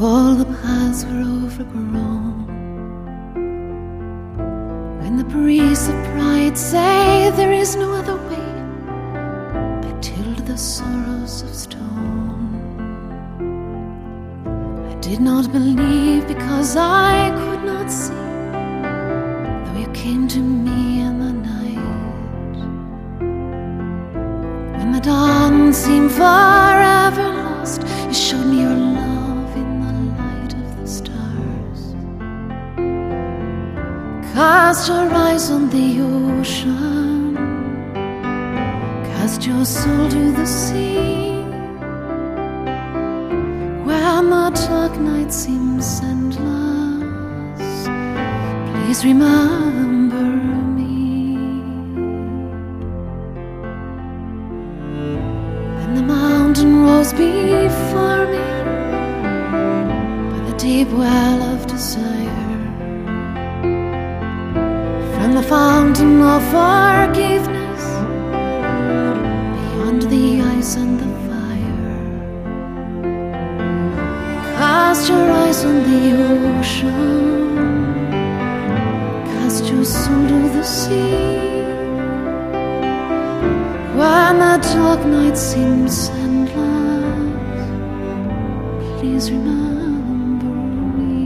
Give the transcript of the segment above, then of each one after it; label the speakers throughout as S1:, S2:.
S1: all the paths were overgrown, when the priests of pride say there is no other way, I tilled the sorrows of stone. I did not believe because I could not see, though you came to me in the night. When the dawn seemed forever lost, you showed me your love in the light of the stars. Cast your eyes on the ocean, cast your soul to the sea. When the dark night seems endless, please remember me. When the mountain rose before me by the deep well of desire, from the fountain of forgiveness, beyond the ice and the fire, cast your eyes on the ocean, cast your soul to the sea. When the dark night seems endless, please remember me.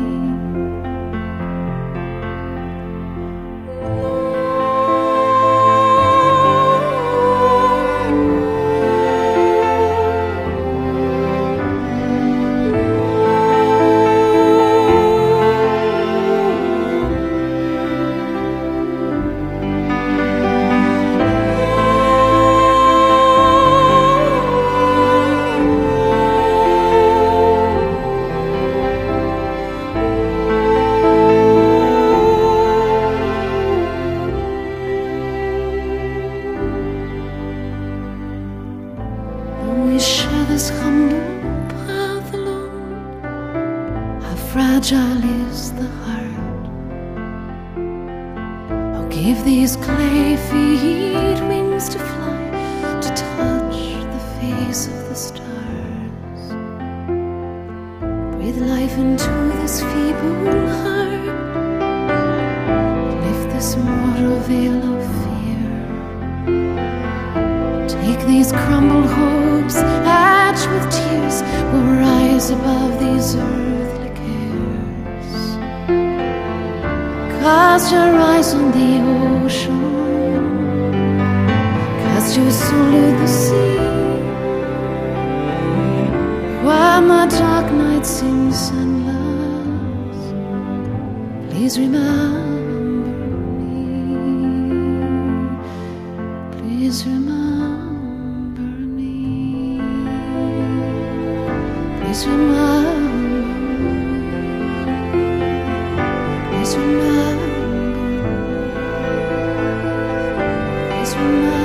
S1: We share this humble path alone. How fragile is the heart. Oh, give these clay feet wings to fly, to touch the face of the stars. Breathe life into this feeble heart, lift this mortal veil of fear. Take these crumbled hopes, etched with tears, will rise above these earthly cares. Cast your eyes on the ocean, cast your soul to the sea. When the dark night seems endless, please remember me. Please remember. Please remember me. Please remember. Please remember.